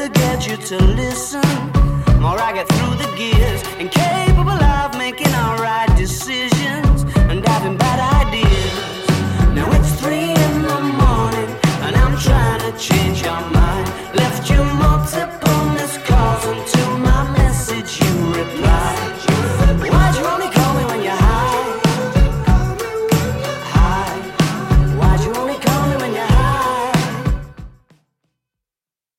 to get you to listen. More I get through the gears, incapable of making alright decisions and having bad ideas. Now it's 3 in the morning and I'm trying to change your mind. Left you